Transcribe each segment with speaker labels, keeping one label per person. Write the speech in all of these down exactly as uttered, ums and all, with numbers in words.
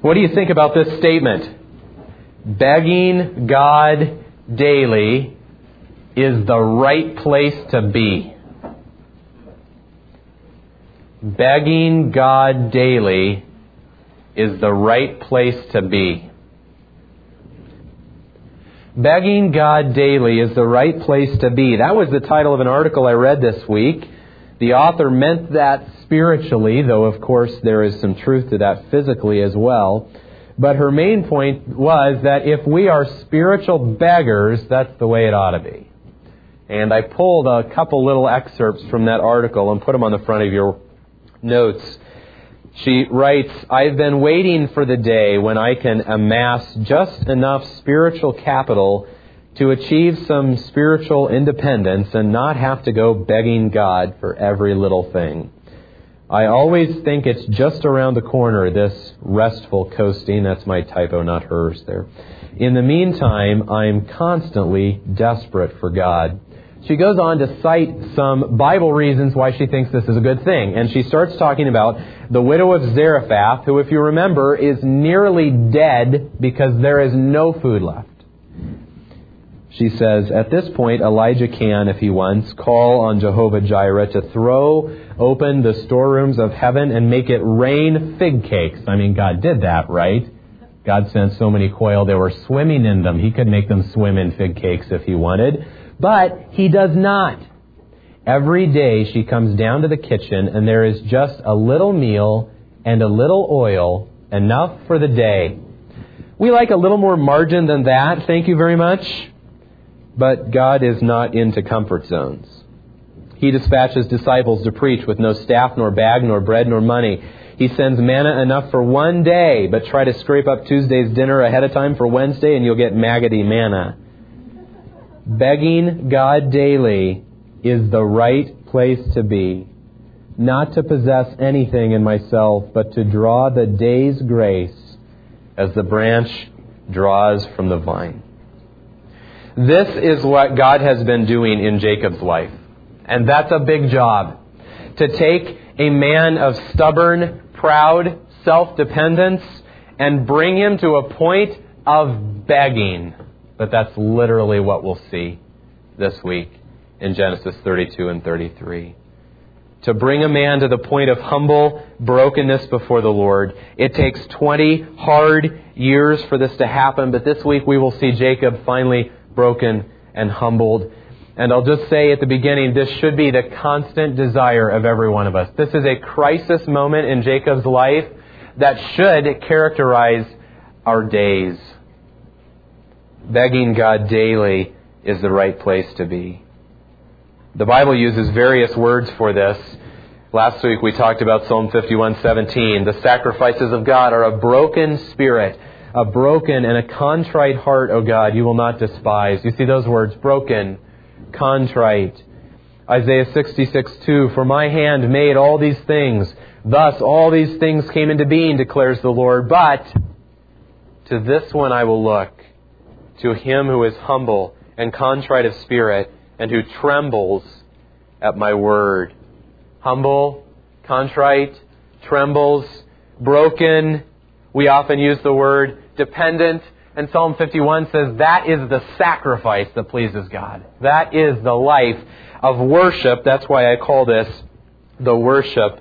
Speaker 1: What do you think about this statement? Begging God daily is the right place to be. Begging God daily is the right place to be. Begging God daily is the right place to be. That was the title of an article I read this week. The author meant that spiritually, though of course there is some truth to that physically as well. But her main point was that if we are spiritual beggars, that's the way it ought to be. And I pulled a couple little excerpts from that article and put them on the front of your notes. She writes, I've been waiting for the day when I can amass just enough spiritual capital to achieve some spiritual independence and not have to go begging God for every little thing. I always think it's just around the corner, this restful coasting. That's my typo, not hers there. In the meantime, I'm constantly desperate for God. She goes on to cite some Bible reasons why she thinks this is a good thing. And she starts talking about the widow of Zarephath, who, if you remember, is nearly dead because there is no food left. She says, at this point, Elijah can, if he wants, call on Jehovah Jireh to throw open the storerooms of heaven and make it rain fig cakes. I mean, God did that, right? God sent so many quail, they were swimming in them. He could make them swim in fig cakes if he wanted. But he does not. Every day she comes down to the kitchen and there is just a little meal and a little oil, enough for the day. We like a little more margin than that, thank you very much. But God is not into comfort zones. He dispatches disciples to preach with no staff, nor bag, nor bread, nor money. He sends manna enough for one day, but try to scrape up Tuesday's dinner ahead of time for Wednesday and you'll get maggoty manna. Begging God daily is the right place to be. Not to possess anything in myself, but to draw the day's grace as the branch draws from the vine. This is what God has been doing in Jacob's life. And that's a big job. To take a man of stubborn, proud self-dependence and bring him to a point of begging. But that's literally what we'll see this week in Genesis thirty-two and thirty-three. To bring a man to the point of humble brokenness before the Lord. It takes twenty hard years for this to happen, but this week we will see Jacob finally broken and humbled. And I'll just say at the beginning, this should be the constant desire of every one of us. This is a crisis moment in Jacob's life that should characterize our days. Begging God daily is the right place to be. The Bible uses various words for this. Last week we talked about Psalm fifty-one seventeen. The sacrifices of God are a broken spirit, a broken and a contrite heart, O God, you will not despise. You see those words, broken, contrite. Isaiah sixty-six two, for my hand made all these things. Thus all these things came into being, declares the Lord. But to this one I will look, to him who is humble and contrite of spirit and who trembles at my word. Humble, contrite, trembles, broken. We often use the word dependent. And Psalm fifty-one says that is the sacrifice that pleases God. That is the life of worship. That's why I call this the worship,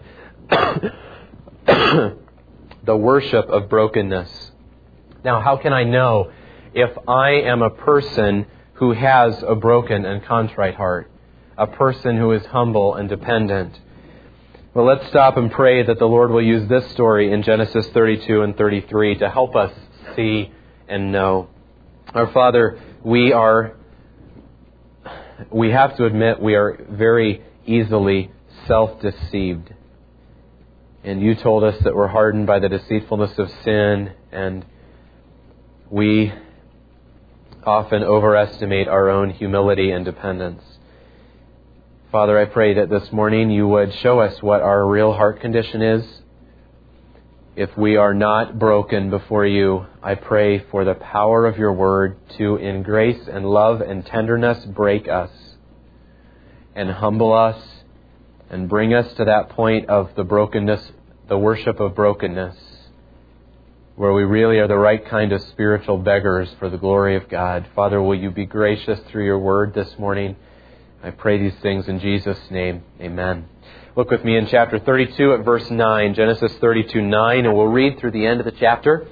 Speaker 1: the worship of brokenness. Now, how can I know if I am a person who has a broken and contrite heart? A person who is humble and dependent? Well, let's stop and pray that the Lord will use this story in Genesis thirty-two and thirty-three to help us see and know. Our Father, we are, we have to admit we are very easily self-deceived. And you told us that we're hardened by the deceitfulness of sin, and we often overestimate our own humility and dependence. Father, I pray that this morning you would show us what our real heart condition is. If we are not broken before you, I pray for the power of your word to, in grace and love and tenderness, break us and humble us and bring us to that point of the brokenness, the worship of brokenness, where we really are the right kind of spiritual beggars for the glory of God. Father, will you be gracious through your word this morning? I pray these things in Jesus' name. Amen. Look with me in chapter thirty-two at verse nine, Genesis thirty-two nine, and we'll read through the end of the chapter.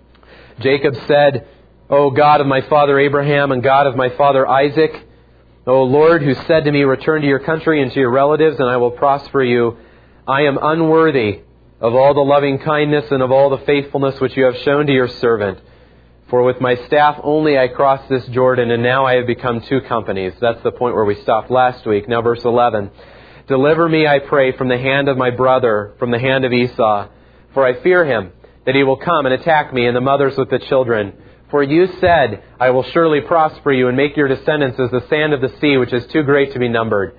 Speaker 1: Jacob said, O God of my father Abraham and God of my father Isaac, O Lord, who said to me, return to your country and to your relatives, and I will prosper you, I am unworthy of all the loving kindness and of all the faithfulness which you have shown to your servant. For with my staff only I crossed this Jordan, and now I have become two companies. That's the point where we stopped last week. Now verse eleven. Deliver me, I pray, from the hand of my brother, from the hand of Esau. For I fear him, that he will come and attack me, and the mothers with the children. For you said, I will surely prosper you, and make your descendants as the sand of the sea, which is too great to be numbered.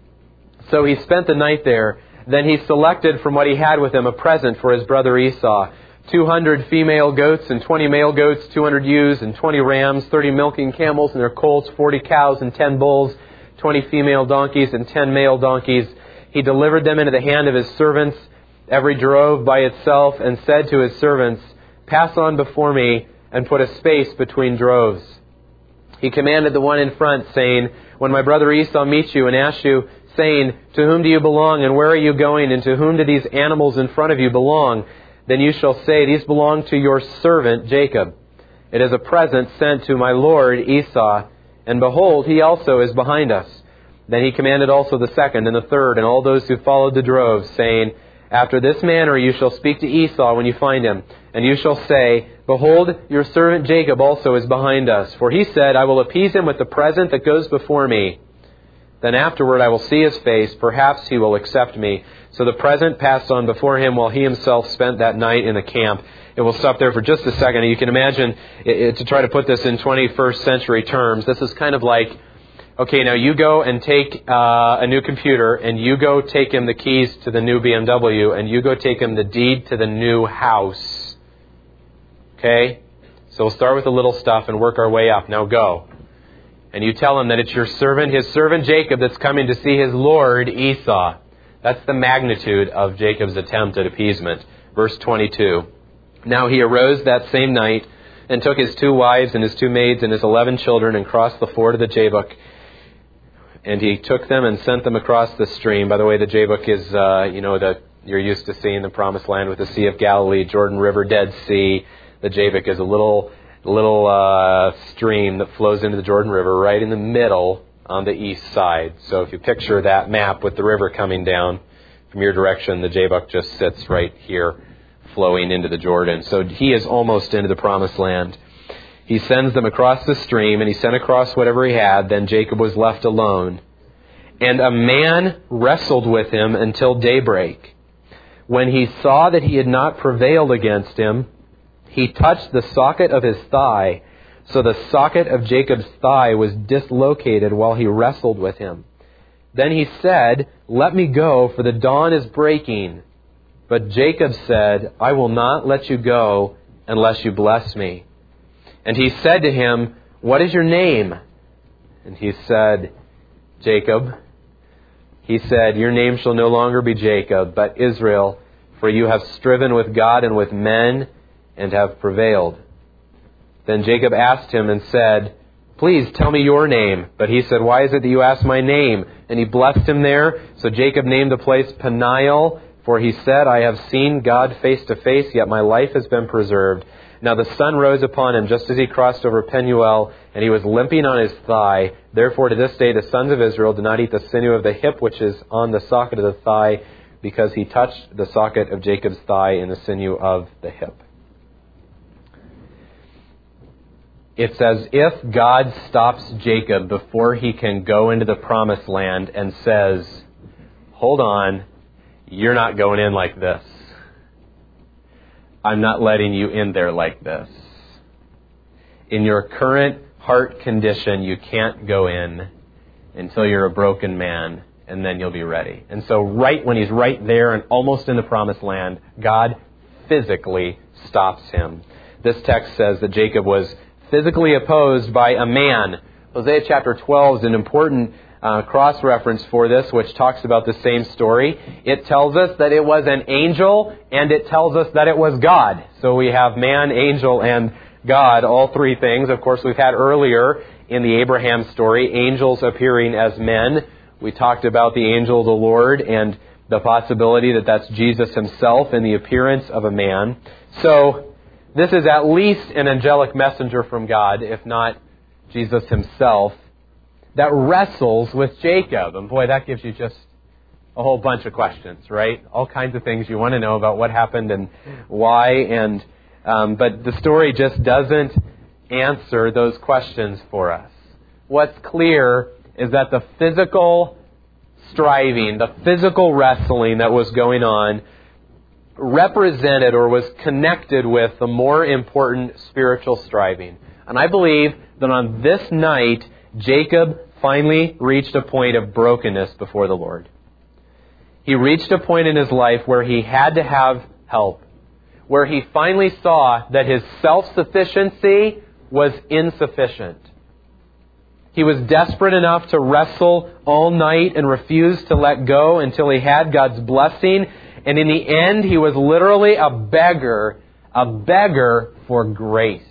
Speaker 1: So he spent the night there. Then he selected from what he had with him a present for his brother Esau. Two hundred female goats and twenty male goats, two hundred ewes and twenty rams, thirty milking camels and their colts, forty cows and ten bulls, twenty female donkeys and ten male donkeys. He delivered them into the hand of his servants, every drove by itself, and said to his servants, pass on before me and put a space between droves. He commanded the one in front, saying, when my brother Esau meets you and asks you, saying, to whom do you belong, and where are you going, and to whom do these animals in front of you belong? Then you shall say, these belong to your servant Jacob. It is a present sent to my lord Esau, and behold, he also is behind us. Then he commanded also the second and the third, and all those who followed the droves, saying, after this manner you shall speak to Esau when you find him, and you shall say, behold, your servant Jacob also is behind us. For he said, I will appease him with the present that goes before me. Then afterward I will see his face, perhaps he will accept me. So the present passed on before him while he himself spent that night in the camp. It will stop there for just a second. You can imagine, it, it, to try to put this in twenty-first century terms, this is kind of like, okay, now you go and take uh, a new computer, and you go take him the keys to the new B M W, and you go take him the deed to the new house. Okay? So we'll start with the little stuff and work our way up. Now go. And you tell him that it's your servant, his servant Jacob, that's coming to see his lord Esau. That's the magnitude of Jacob's attempt at appeasement. Verse twenty-two. Now he arose that same night and took his two wives and his two maids and his eleven children and crossed the ford of the Jabbok. And he took them and sent them across the stream. By the way, the Jabbok is, uh, you know, the you're used to seeing the Promised Land with the Sea of Galilee, Jordan River, Dead Sea. The Jabbok is a little little uh, stream that flows into the Jordan River right in the middle on the east side. So if you picture that map with the river coming down from your direction, the Jabbok just sits right here flowing into the Jordan. So he is almost into the Promised Land. He sends them across the stream, and he sent across whatever he had. Then Jacob was left alone. And a man wrestled with him until daybreak. When he saw that he had not prevailed against him, he touched the socket of his thigh. So the socket of Jacob's thigh was dislocated while he wrestled with him. Then he said, let me go, for the dawn is breaking. But Jacob said, I will not let you go unless you bless me. And he said to him, what is your name? And he said, Jacob. He said, your name shall no longer be Jacob, but Israel, for you have striven with God and with men, and have prevailed. Then Jacob asked him and said, please tell me your name. But he said, why is it that you ask my name? And he blessed him there. So Jacob named the place Peniel, for he said, I have seen God face to face, yet my life has been preserved. Now the sun rose upon him just as he crossed over Penuel, and he was limping on his thigh. Therefore to this day the sons of Israel do not eat the sinew of the hip which is on the socket of the thigh, because he touched the socket of Jacob's thigh in the sinew of the hip. It's as if God stops Jacob before he can go into the Promised Land and says, hold on, you're not going in like this. I'm not letting you in there like this. In your current heart condition, you can't go in until you're a broken man, and then you'll be ready. And so right when he's right there and almost in the Promised Land, God physically stops him. This text says that Jacob was physically opposed by a man. Hosea chapter twelve is an important uh, cross-reference for this, which talks about the same story. It tells us that it was an angel, and it tells us that it was God. So we have man, angel, and God, all three things. Of course, we've had earlier in the Abraham story, angels appearing as men. We talked about the angel of the Lord and the possibility that that's Jesus himself in the appearance of a man. So this is at least an angelic messenger from God, if not Jesus himself, that wrestles with Jacob. And boy, that gives you just a whole bunch of questions, right? All kinds of things you want to know about what happened and why. And um, but the story just doesn't answer those questions for us. What's clear is that the physical striving, the physical wrestling that was going on represented or was connected with the more important spiritual striving. And I believe that on this night, Jacob finally reached a point of brokenness before the Lord. He reached a point in his life where he had to have help, where he finally saw that his self-sufficiency was insufficient. He was desperate enough to wrestle all night and refuse to let go until he had God's blessing. And in the end, he was literally a beggar, a beggar for grace.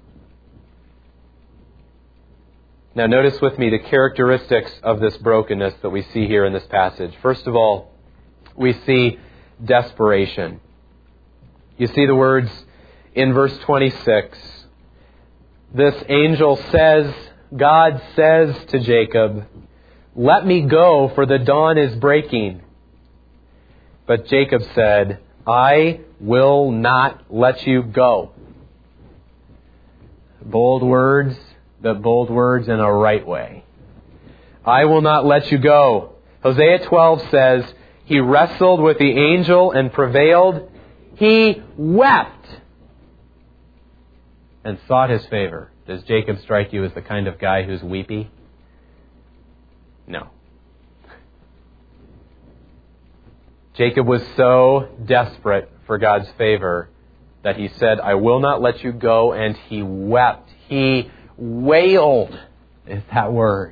Speaker 1: Now notice with me the characteristics of this brokenness that we see here in this passage. First of all, we see desperation. You see the words in verse twenty-six. This angel says, God says to Jacob, "Let me go, for the dawn is breaking." But Jacob said, "I will not let you go." Bold words, but bold words in a right way. I will not let you go. Hosea twelve says, he wrestled with the angel and prevailed. He wept and sought his favor. Does Jacob strike you as the kind of guy who's weepy? No. Jacob was so desperate for God's favor that he said, I will not let you go, and he wept. He wailed, is that word.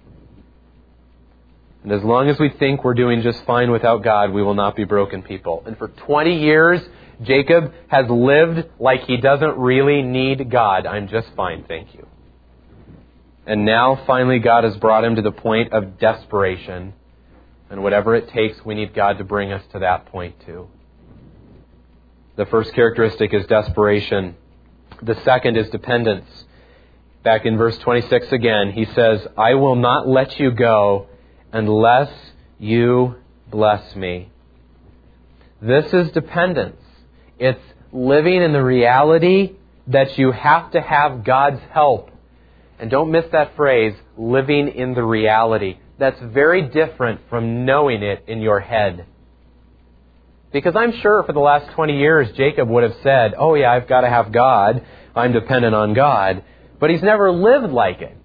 Speaker 1: And as long as we think we're doing just fine without God, we will not be broken people. And for twenty years, Jacob has lived like he doesn't really need God. I'm just fine, thank you. And now, finally, God has brought him to the point of desperation. And whatever it takes, we need God to bring us to that point too. The first characteristic is desperation. The second is dependence. Back in verse twenty-six again, he says, I will not let you go unless you bless me. This is dependence. It's living in the reality that you have to have God's help. And don't miss that phrase, living in the reality. That's very different from knowing it in your head. Because I'm sure for the last twenty years, Jacob would have said, oh yeah, I've got to have God. I'm dependent on God. But he's never lived like it.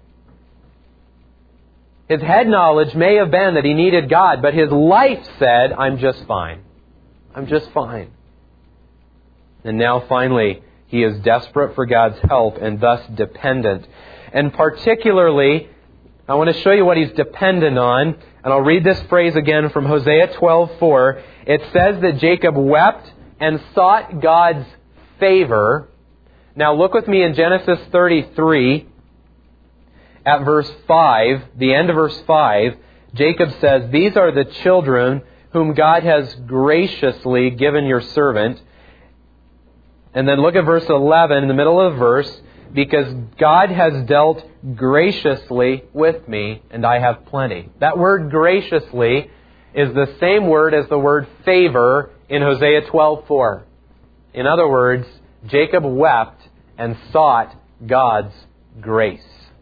Speaker 1: His head knowledge may have been that he needed God, but his life said, I'm just fine. I'm just fine. And now finally, he is desperate for God's help and thus dependent. And particularly, I want to show you what he's dependent on. And I'll read this phrase again from Hosea twelve four. It says that Jacob wept and sought God's favor. Now look with me in Genesis thirty-three at verse five, the end of verse five. Jacob says, these are the children whom God has graciously given your servant. And then look at verse eleven in the middle of the verse. Because God has dealt graciously with me, and I have plenty. That word graciously is the same word as the word favor in Hosea twelve four. In other words, Jacob wept and sought God's grace.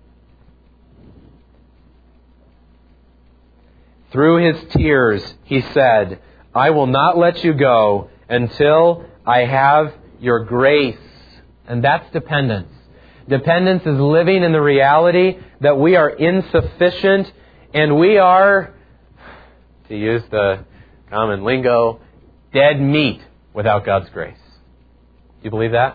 Speaker 1: Through his tears, he said, I will not let you go until I have your grace. And that's dependence. Dependence is living in the reality that we are insufficient and we are, to use the common lingo, dead meat without God's grace. Do you believe that?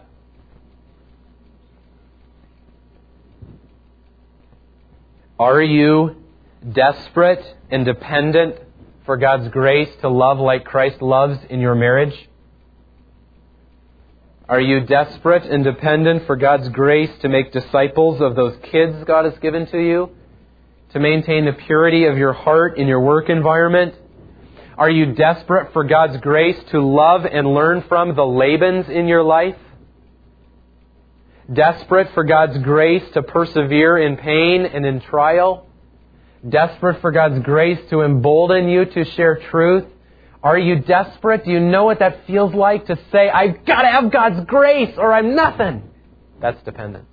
Speaker 1: Are you desperate and dependent for God's grace to love like Christ loves in your marriage? Are you desperate and dependent for God's grace to make disciples of those kids God has given to you? To maintain the purity of your heart in your work environment? Are you desperate for God's grace to love and learn from the Labans in your life? Desperate for God's grace to persevere in pain and in trial? Desperate for God's grace to embolden you to share truth? Are you desperate? Do you know what that feels like to say, I've got to have God's grace or I'm nothing? That's dependence.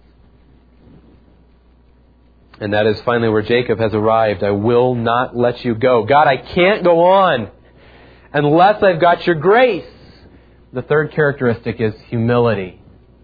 Speaker 1: And that is finally where Jacob has arrived. I will not let you go. God, I can't go on unless I've got your grace. The third characteristic is humility.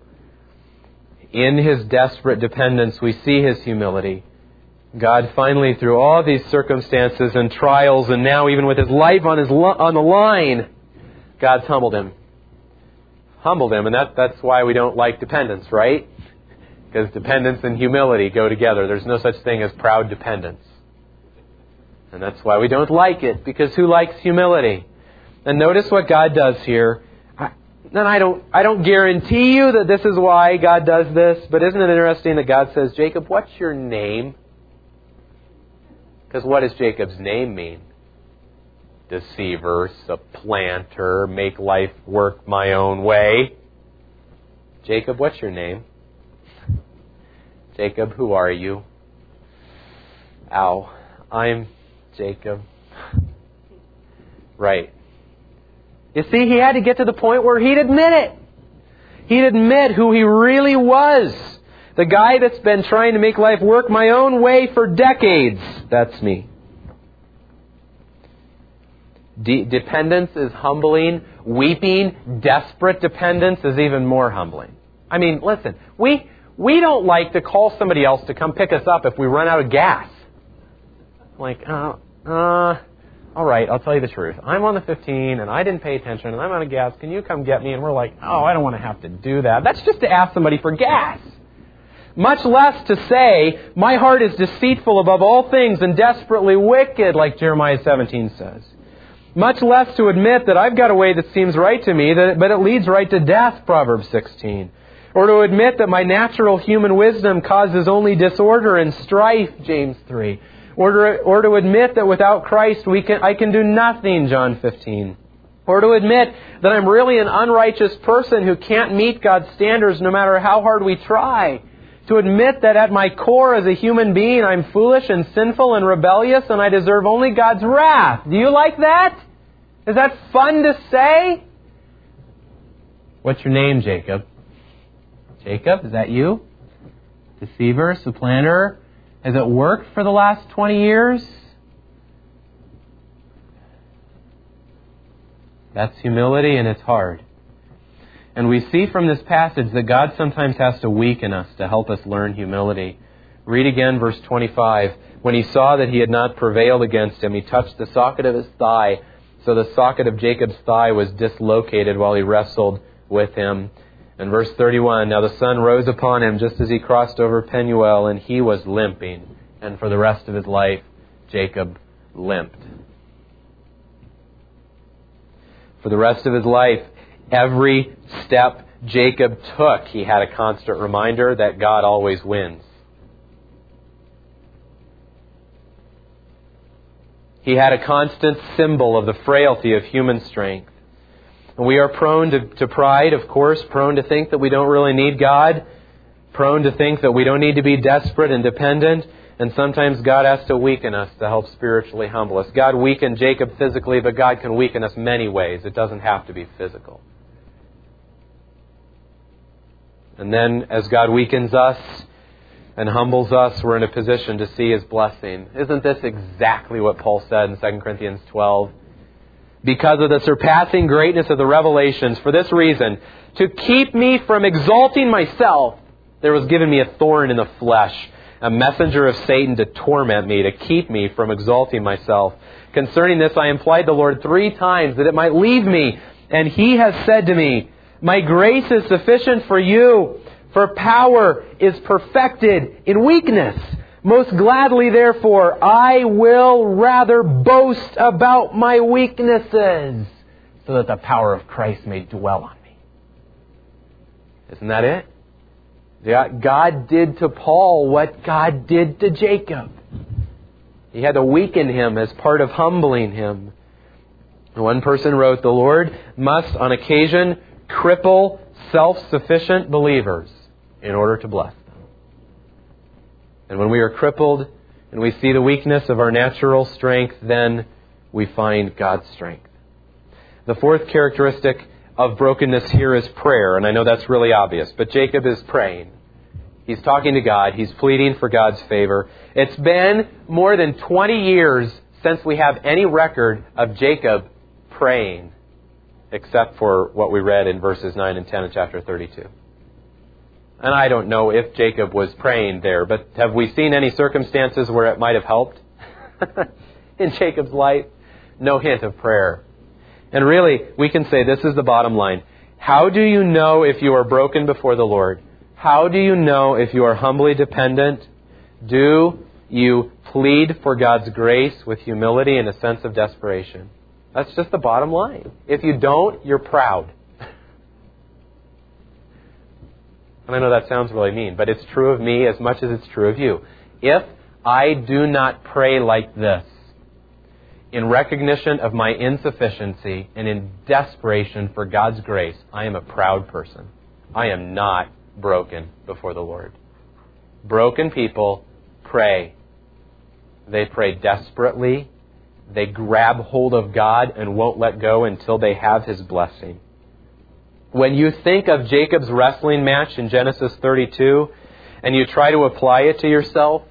Speaker 1: In his desperate dependence, we see his humility. God finally, through all these circumstances and trials, and now even with his life on his on the line, God's humbled him. Humbled him, and that, that's why we don't like dependence, right? Because dependence and humility go together. There's no such thing as proud dependence. And that's why we don't like it, because who likes humility? And notice what God does here. I, and I don't, I don't guarantee you that this is why God does this, but isn't it interesting that God says, Jacob, what's your name? Because what does Jacob's name mean? Deceiver, supplanter, make life work my own way. Jacob, what's your name? Jacob, who are you? Ow, I'm Jacob. Right. You see, he had to get to the point where he'd admit it. He'd admit who he really was. The guy that's been trying to make life work my own way for decades. That's me. De- dependence is humbling. Weeping, desperate dependence is even more humbling. I mean, listen, we we don't like to call somebody else to come pick us up if we run out of gas. Like, uh, uh, all right, I'll tell you the truth. I'm on the fifteen and I didn't pay attention and I'm out of gas. Can you come get me? And we're like, oh, I don't want to have to do that. That's just to ask somebody for gas. Much less to say, my heart is deceitful above all things and desperately wicked, like Jeremiah seventeen says. Much less to admit that I've got a way that seems right to me, but it leads right to death, Proverbs sixteen. Or to admit that my natural human wisdom causes only disorder and strife, James three. Or to, or to admit that without Christ we can I can do nothing, John fifteen. Or to admit that I'm really an unrighteous person who can't meet God's standards no matter how hard we try. To admit that at my core as a human being, I'm foolish and sinful and rebellious and I deserve only God's wrath. Do you like that? Is that fun to say? What's your name, Jacob? Jacob, is that you? Deceiver, supplanter? Has it worked for the last twenty years? That's humility, and it's hard. And we see from this passage that God sometimes has to weaken us to help us learn humility. Read again verse twenty-five. When he saw that he had not prevailed against him, he touched the socket of his thigh. So the socket of Jacob's thigh was dislocated while he wrestled with him. And verse thirty-one, now the sun rose upon him just as he crossed over Penuel, and he was limping. And for the rest of his life, Jacob limped. For the rest of his life, every step Jacob took, he had a constant reminder that God always wins. He had a constant symbol of the frailty of human strength. And we are prone to, to pride, of course, prone to think that we don't really need God, prone to think that we don't need to be desperate and dependent, and sometimes God has to weaken us to help spiritually humble us. God weakened Jacob physically, but God can weaken us many ways. It doesn't have to be physical. And then as God weakens us and humbles us, we're in a position to see His blessing. Isn't this exactly what Paul said in Second Corinthians twelve? Because of the surpassing greatness of the revelations, for this reason, to keep me from exalting myself, there was given me a thorn in the flesh, a messenger of Satan to torment me, to keep me from exalting myself. Concerning this, I implied the Lord three times that it might leave me. And He has said to me, my grace is sufficient for you, for power is perfected in weakness. Most gladly, therefore, I will rather boast about my weaknesses, so that the power of Christ may dwell on me. Isn't that it? God did to Paul what God did to Jacob. He had to weaken him as part of humbling him. One person wrote, the Lord must on occasion cripple self-sufficient believers in order to bless them. And when we are crippled and we see the weakness of our natural strength, then we find God's strength. The fourth characteristic of brokenness here is prayer, and I know that's really obvious, but Jacob is praying. He's talking to God. He's pleading for God's favor. It's been more than twenty years since we have any record of Jacob praying, except for what we read in verses nine and ten of chapter thirty-two. And I don't know if Jacob was praying there, but have we seen any circumstances where it might have helped in Jacob's life? No hint of prayer. And really, we can say this is the bottom line. How do you know if you are broken before the Lord? How do you know if you are humbly dependent? Do you plead for God's grace with humility and a sense of desperation? That's just the bottom line. If you don't, you're proud. And I know that sounds really mean, but it's true of me as much as it's true of you. If I do not pray like this, in recognition of my insufficiency and in desperation for God's grace, I am a proud person. I am not broken before the Lord. Broken people pray. They pray desperately. They grab hold of God and won't let go until they have His blessing. When you think of Jacob's wrestling match in Genesis thirty-two and you try to apply it to yourself,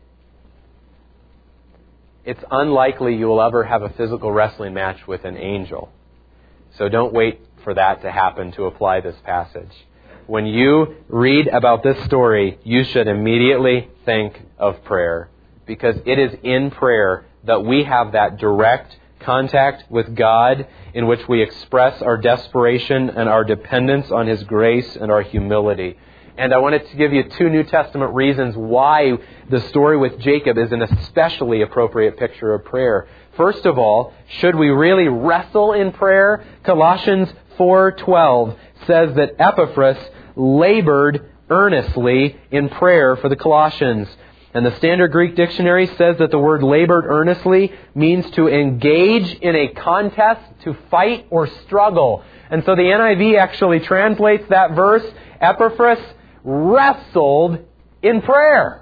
Speaker 1: it's unlikely you will ever have a physical wrestling match with an angel. So don't wait for that to happen to apply this passage. When you read about this story, you should immediately think of prayer, because it is in prayer that we have that direct contact with God in which we express our desperation and our dependence on His grace and our humility. And I wanted to give you two New Testament reasons why the story with Jacob is an especially appropriate picture of prayer. First of all, should we really wrestle in prayer? Colossians four twelve says that Epaphras labored earnestly in prayer for the Colossians. And the Standard Greek Dictionary says that the word labored earnestly means to engage in a contest, to fight or struggle. And so the N I V actually translates that verse, Epaphras wrestled in prayer.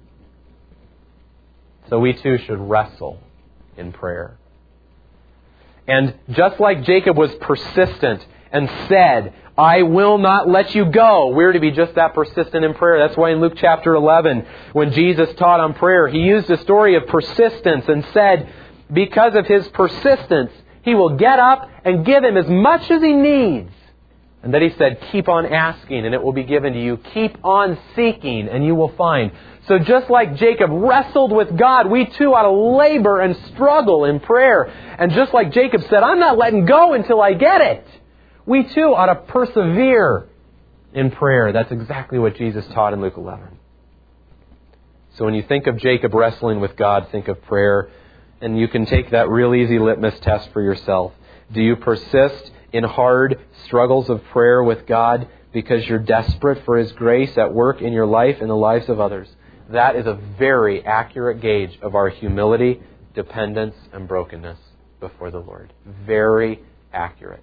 Speaker 1: So we too should wrestle in prayer. And just like Jacob was persistent and said, I will not let you go, we're to be just that persistent in prayer. That's why in Luke chapter eleven, when Jesus taught on prayer, He used a story of persistence and said, because of his persistence, He will get up and give him as much as he needs. And then He said, keep on asking and it will be given to you. Keep on seeking and you will find. So just like Jacob wrestled with God, we too ought to labor and struggle in prayer. And just like Jacob said, I'm not letting go until I get it, we too ought to persevere in prayer. That's exactly what Jesus taught in Luke eleven. So when you think of Jacob wrestling with God, think of prayer. And you can take that real easy litmus test for yourself. Do you persist in hard struggles of prayer with God because you're desperate for His grace at work in your life and the lives of others? That is a very accurate gauge of our humility, dependence, and brokenness before the Lord. Very accurate.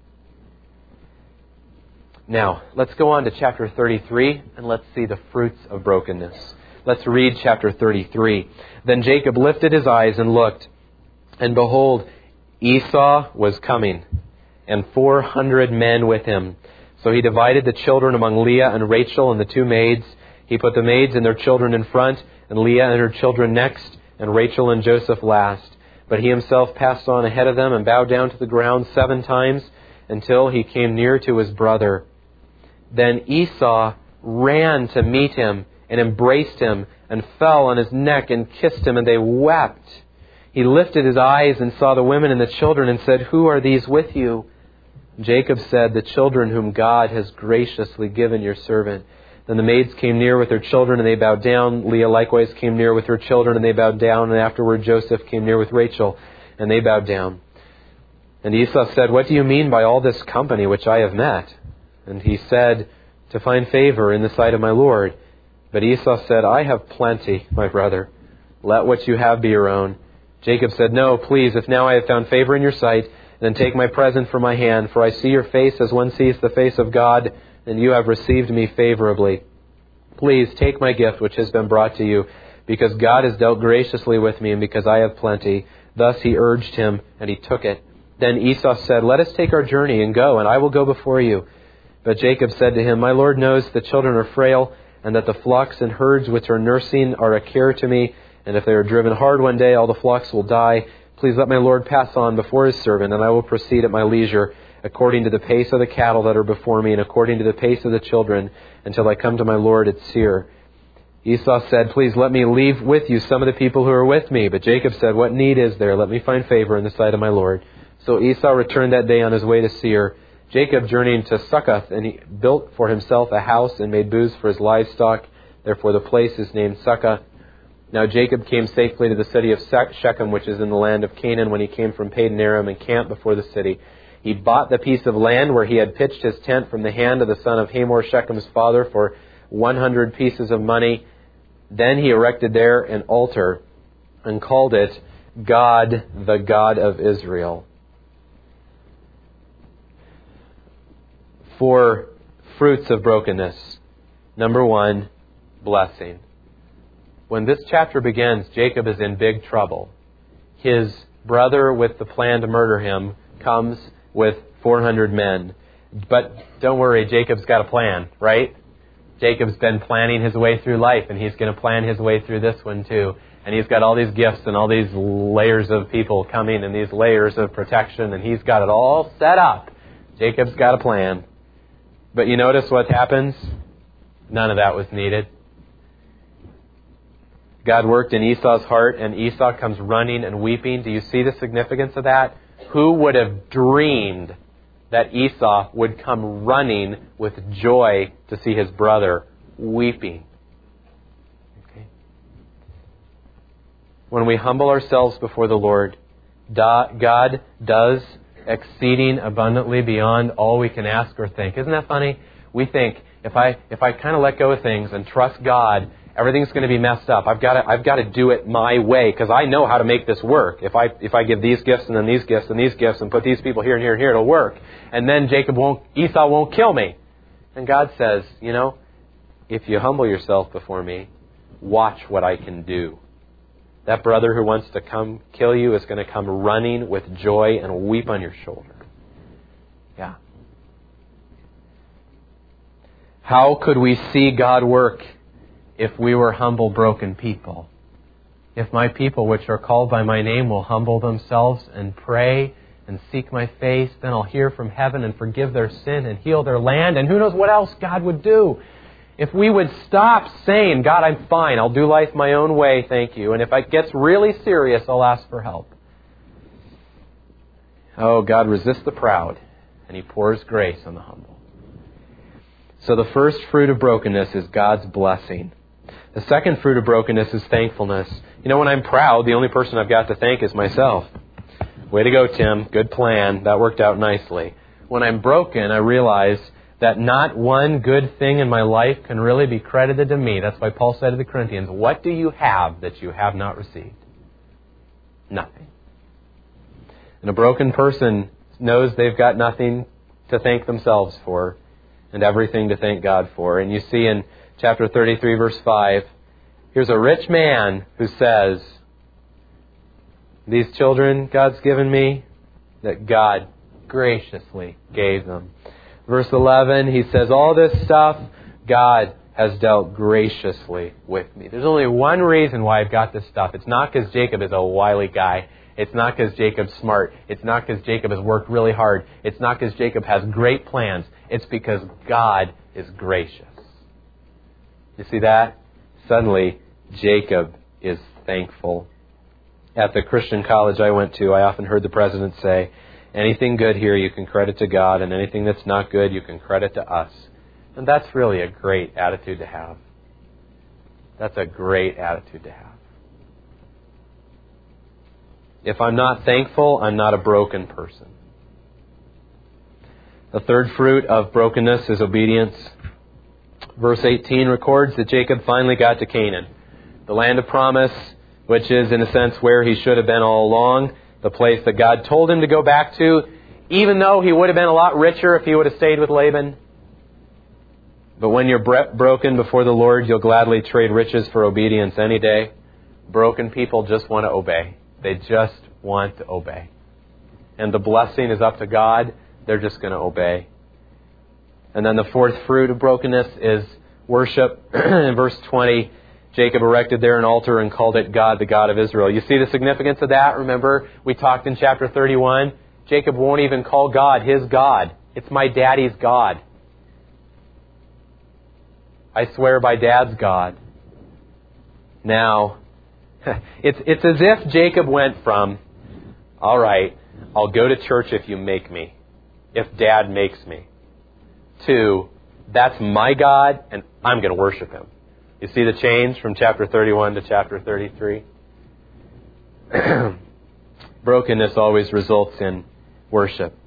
Speaker 1: Now, let's go on to chapter thirty-three and let's see the fruits of brokenness. Let's read chapter thirty-three. Then Jacob lifted his eyes and looked, and behold, Esau was coming, and four hundred men with him. So he divided the children among Leah and Rachel and the two maids. He put the maids and their children in front, and Leah and her children next, and Rachel and Joseph last. But he himself passed on ahead of them and bowed down to the ground seven times until he came near to his brother. Then Esau ran to meet him and embraced him and fell on his neck and kissed him, and they wept. He lifted his eyes and saw the women and the children and said, who are these with you? Jacob said, the children whom God has graciously given your servant. Then the maids came near with their children, and they bowed down. Leah likewise came near with her children, and they bowed down. And afterward Joseph came near with Rachel, and they bowed down. And Esau said, "What do you mean by all this company which I have met?" And he said, "To find favor in the sight of my Lord." But Esau said, "I have plenty, my brother. Let what you have be your own." Jacob said, "No, please, if now I have found favor in your sight, then take my present from my hand, for I see your face as one sees the face of God, and you have received me favorably. Please take my gift which has been brought to you, because God has dealt graciously with me, and because I have plenty." Thus he urged him, and he took it. Then Esau said, "Let us take our journey and go, and I will go before you." But Jacob said to him, "My Lord knows the children are frail, and that the flocks and herds which are nursing are a care to me, and if they are driven hard one day, all the flocks will die. Please let my Lord pass on before his servant, and I will proceed at my leisure, according to the pace of the cattle that are before me, and according to the pace of the children, until I come to my Lord at Seir." Esau said, "Please let me leave with you some of the people who are with me." But Jacob said, "What need is there? Let me find favor in the sight of my Lord." So Esau returned that day on his way to Seir. Jacob journeyed to Succoth, and he built for himself a house and made booths for his livestock. Therefore the place is named Succoth. Now Jacob came safely to the city of Shechem, which is in the land of Canaan, when he came from Padan Aram and camped before the city. He bought the piece of land where he had pitched his tent from the hand of the son of Hamor, Shechem's father, for one hundred pieces of money. Then he erected there an altar and called it God, the God of Israel. Four fruits of brokenness. Number one, blessing. When this chapter begins, Jacob is in big trouble. His brother with the plan to murder him comes with four hundred men. But don't worry, Jacob's got a plan, right? Jacob's been planning his way through life, and he's going to plan his way through this one too. And he's got all these gifts and all these layers of people coming and these layers of protection, and he's got it all set up. Jacob's got a plan. But you notice what happens? None of that was needed. God worked in Esau's heart, and Esau comes running and weeping. Do you see the significance of that? Who would have dreamed that Esau would come running with joy to see his brother weeping? Okay. When we humble ourselves before the Lord, God does exceeding abundantly beyond all we can ask or think. Isn't that funny? We think, if I if I kind of let go of things and trust God, everything's going to be messed up. I've got to I've got to do it my way, because I know how to make this work. If I if I give these gifts and then these gifts and these gifts and put these people here and here and here, it'll work. And then Jacob won't Esau won't kill me. And God says, you know, if you humble yourself before me, watch what I can do. That brother who wants to come kill you is going to come running with joy and weep on your shoulder. Yeah. How could we see God work if we were humble, broken people? If my people, which are called by my name, will humble themselves and pray and seek my face, then I'll hear from heaven and forgive their sin and heal their land. And who knows what else God would do. If we would stop saying, God, I'm fine, I'll do life my own way, thank you. And if it gets really serious, I'll ask for help. Oh, God resists the proud, and He pours grace on the humble. So the first fruit of brokenness is God's blessing. The second fruit of brokenness is thankfulness. You know, when I'm proud, the only person I've got to thank is myself. Way to go, Tim. Good plan. That worked out nicely. When I'm broken, I realize that not one good thing in my life can really be credited to me. That's why Paul said to the Corinthians, what do you have that you have not received? Nothing. And a broken person knows they've got nothing to thank themselves for and everything to thank God for. And you see in chapter thirty-three, verse five, here's a rich man who says, these children God's given me, that God graciously gave them. Verse eleven, he says, all this stuff, God has dealt graciously with me. There's only one reason why I've got this stuff. It's not because Jacob is a wily guy. It's not because Jacob's smart. It's not because Jacob has worked really hard. It's not because Jacob has great plans. It's because God is gracious. You see that? Suddenly, Jacob is thankful. At the Christian college I went to, I often heard the president say, anything good here you can credit to God, and anything that's not good you can credit to us. And that's really a great attitude to have. That's a great attitude to have. If I'm not thankful, I'm not a broken person. The third fruit of brokenness is obedience. Verse eighteen records that Jacob finally got to Canaan, the land of promise, which is in a sense where he should have been all along, the place that God told him to go back to, even though he would have been a lot richer if he would have stayed with Laban. But when you're bre- broken before the Lord, you'll gladly trade riches for obedience any day. Broken people just want to obey. They just want to obey. And the blessing is up to God. They're just going to obey. And then the fourth fruit of brokenness is worship. In verse twenty, Jacob erected there an altar and called it God, the God of Israel. You see the significance of that? Remember, we talked in chapter thirty-one. Jacob won't even call God his God. It's my daddy's God. I swear by Dad's God. Now, it's it's as if Jacob went from, all right, I'll go to church if you make me, if Dad makes me, to, that's my God and I'm going to worship Him. You see the change from chapter thirty-one to chapter thirty-three? Brokenness always results in worship.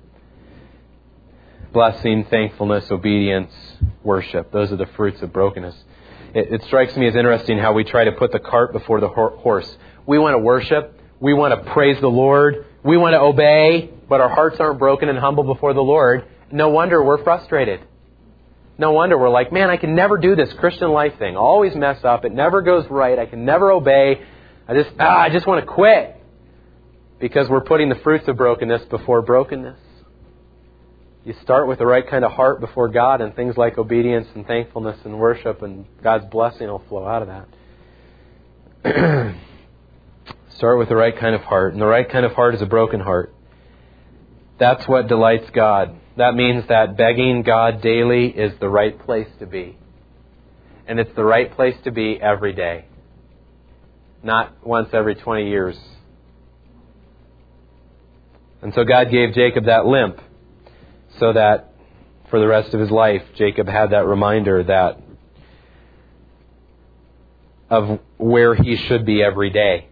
Speaker 1: Blessing, thankfulness, obedience, worship. Those are the fruits of brokenness. It, it strikes me as interesting how we try to put the cart before the horse. We want to worship. We want to praise the Lord. We want to obey, but our hearts aren't broken and humble before the Lord. No wonder we're frustrated. No wonder we're like, man, I can never do this Christian life thing. I always mess up. It never goes right. I can never obey. I just, ah, I just want to quit. Because we're putting the fruits of brokenness before brokenness. You start with the right kind of heart before God, and things like obedience and thankfulness and worship, and God's blessing will flow out of that. Start with the right kind of heart. And the right kind of heart is a broken heart. That's what delights God. That means that begging God daily is the right place to be. And it's the right place to be every day. Not once every twenty years. And so God gave Jacob that limp so that for the rest of his life, Jacob had that reminder that of where he should be every day.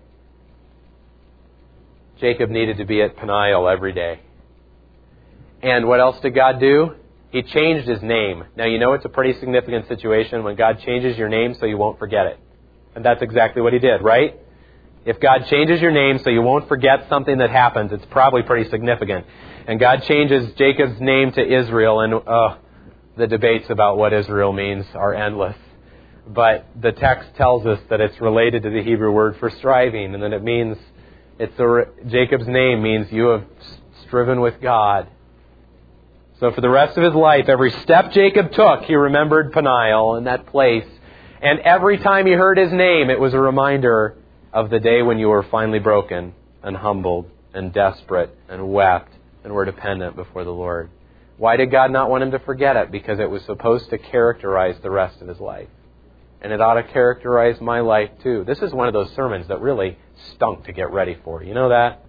Speaker 1: Jacob needed to be at Peniel every day. And what else did God do? He changed his name. Now, you know it's a pretty significant situation when God changes your name so you won't forget it. And that's exactly what He did, right? If God changes your name so you won't forget something that happens, it's probably pretty significant. And God changes Jacob's name to Israel, and uh, the debates about what Israel means are endless. But the text tells us that it's related to the Hebrew word for striving, and that it means, it's a, Jacob's name means you have striven with God. So for the rest of his life, every step Jacob took, he remembered Peniel and that place. And every time he heard his name, it was a reminder of the day when you were finally broken and humbled and desperate and wept and were dependent before the Lord. Why did God not want him to forget it? Because it was supposed to characterize the rest of his life. And it ought to characterize my life too. This is one of those sermons that really stunk to get ready for. You know that?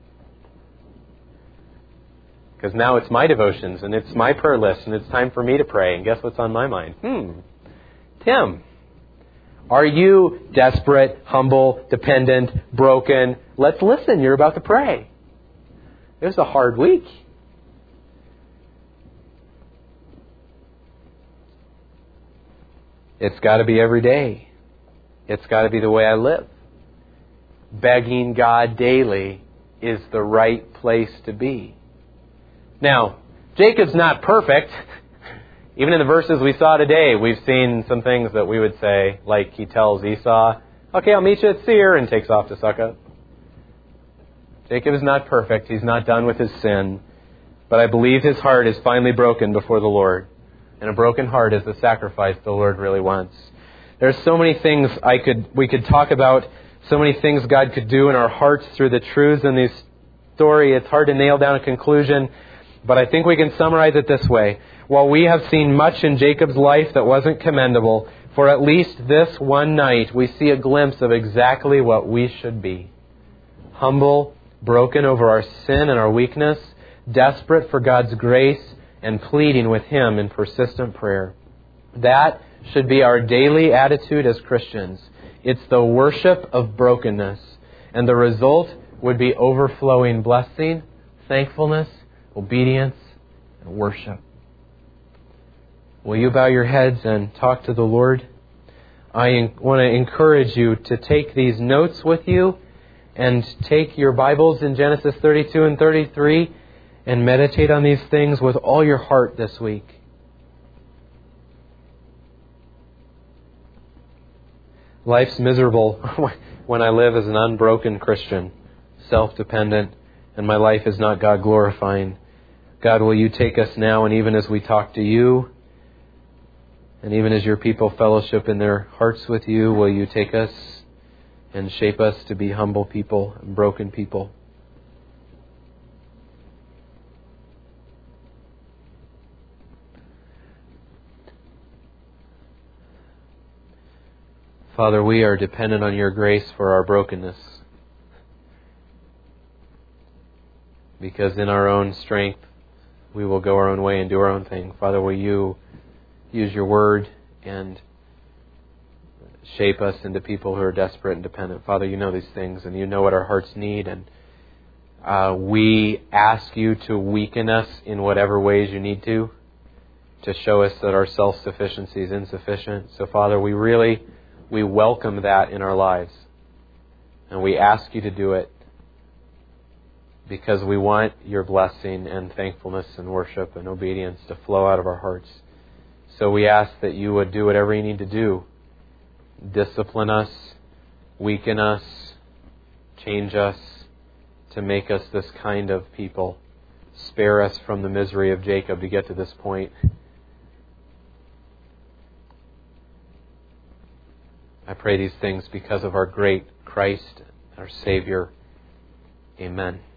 Speaker 1: Because now it's my devotions and it's my prayer list and it's time for me to pray. And guess what's on my mind? Hmm. Tim, are you desperate, humble, dependent, broken? Let's listen. You're about to pray. It was a hard week. It's got to be every day. It's got to be the way I live. Begging God daily is the right place to be. Now, Jacob's not perfect. Even in the verses we saw today, we've seen some things that we would say, like he tells Esau, okay, I'll meet you at Seir, and takes off to Sukkot. Jacob is not perfect. He's not done with his sin. But I believe his heart is finally broken before the Lord. And a broken heart is the sacrifice the Lord really wants. There's so many things I could we could talk about, so many things God could do in our hearts through the truths in this story. It's hard to nail down a conclusion, but I think we can summarize it this way. While we have seen much in Jacob's life that wasn't commendable, for at least this one night we see a glimpse of exactly what we should be. Humble, broken over our sin and our weakness, desperate for God's grace, and pleading with Him in persistent prayer. That should be our daily attitude as Christians. It's the worship of brokenness. And the result would be overflowing blessing, thankfulness, obedience, and worship. Will you bow your heads and talk to the Lord? I want to encourage you to take these notes with you and take your Bibles in Genesis thirty-two and thirty-three and meditate on these things with all your heart this week. Life's miserable when I live as an unbroken Christian, self-dependent, and my life is not God-glorifying. God, will you take us now, and even as we talk to you, and even as your people fellowship in their hearts with you, will you take us and shape us to be humble people and broken people? Father, we are dependent on your grace for our brokenness, because in our own strength we will go our own way and do our own thing. Father, will you use your word and shape us into people who are desperate and dependent. Father, you know these things, and you know what our hearts need, and uh, we ask you to weaken us in whatever ways you need to, to show us that our self-sufficiency is insufficient. So, Father, we really, we welcome that in our lives, and we ask you to do it because we want your blessing and thankfulness and worship and obedience to flow out of our hearts. So we ask that you would do whatever you need to do. Discipline us, weaken us, change us to make us this kind of people. Spare us from the misery of Jacob to get to this point. I pray these things because of our great Christ, our Savior. Amen.